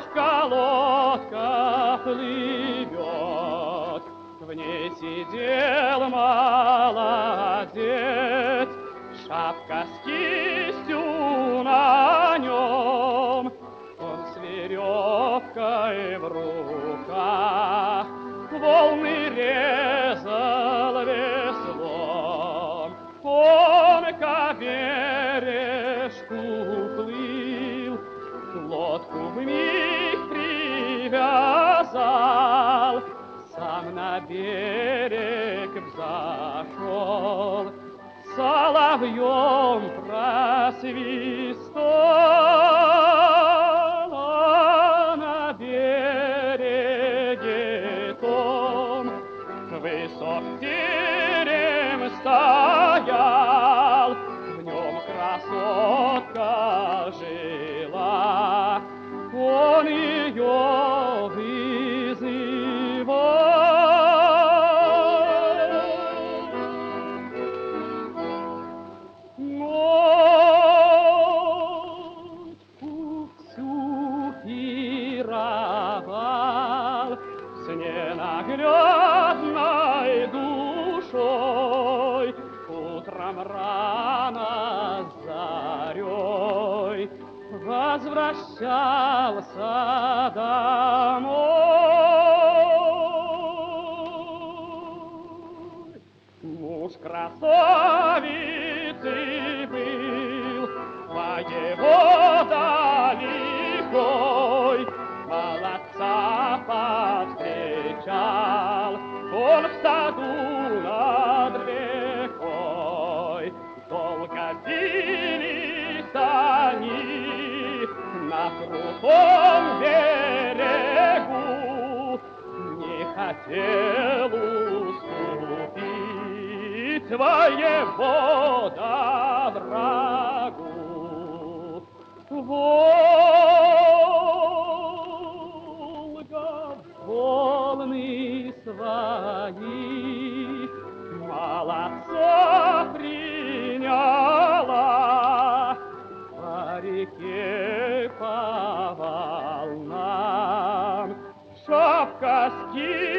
лодка плывет, в ней сидел молодец, шапка с кистью на нем, он с веревкой в руках, волны резал веслом, он к бережку плыл, лодку вмиг привязал, сам на берег взошел, соловьем просвистал, а на береге том высок терем стоял, в нем красотка жила, он ее вызывал. Ночью всю пировал с ненаглядной душой, утром рано с зарей возвращался домой. Муж красавицы был, воевода лихой, молодца повстречал он в саду над рекой. Долго бились они на крутом берегу, не хотел уступить воевода врагу. Волга волны свои молодца приняла, по реке по волнам шапка с